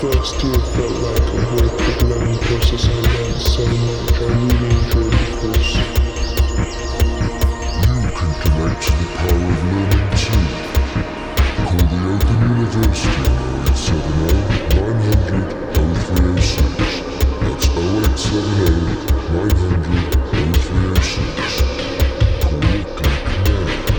but still felt like a break of learning process. I learned so much, I really enjoyed the course. You can connect to the power of learning too. Call the Open University on 080 900 0306. That's 0870 900 0306. Call it and connect.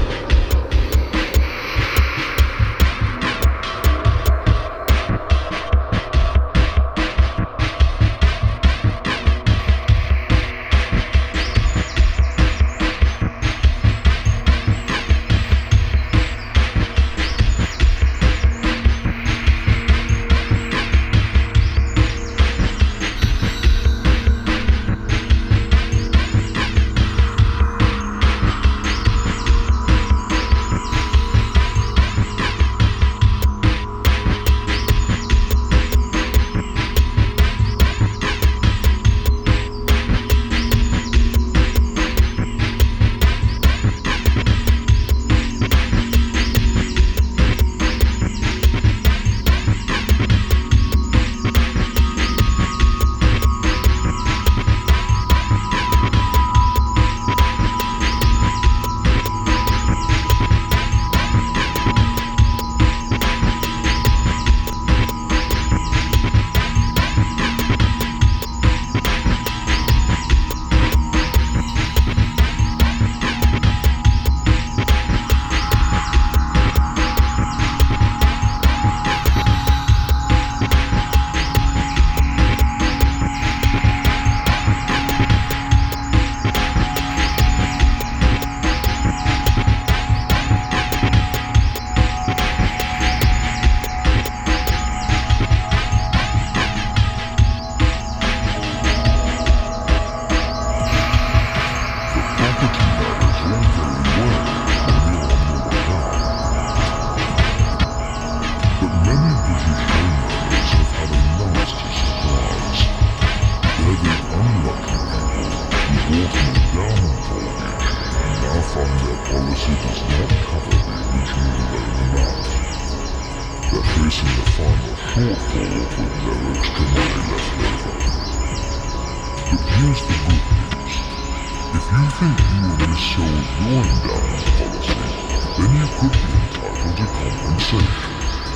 Here's the good news. If you think you will miss your endowment policy, then you could be entitled to compensation.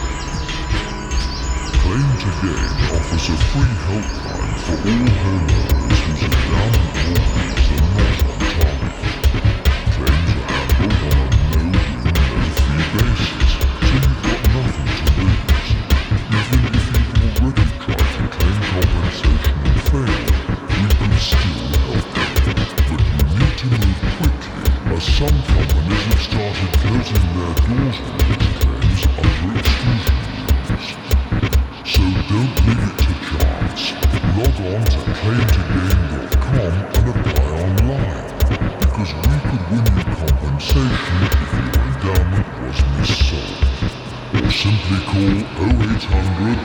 Claim to Gain offers a free helpline for all homeowners whose endowment mortgages are not on target. Claims are handled on a no-win, no-fee basis, so you've got nothing to lose. Even if you've already tried to claim compensation and failed, we can still help you. But you need to move quickly, as some companies have started closing their doors on these claims under exclusion rules. So don't leave it to chance. Log on to claimtogain.com and apply online, because we could win you compensation if your endowment was missold. Or simply call 0800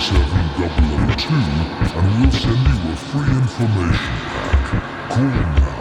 1977 002 and we'll send you a free information pack. Call now.